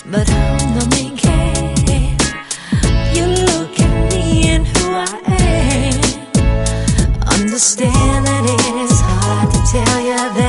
but I'm the main case. You look at me and who I am. Understand that it is hard to tell you that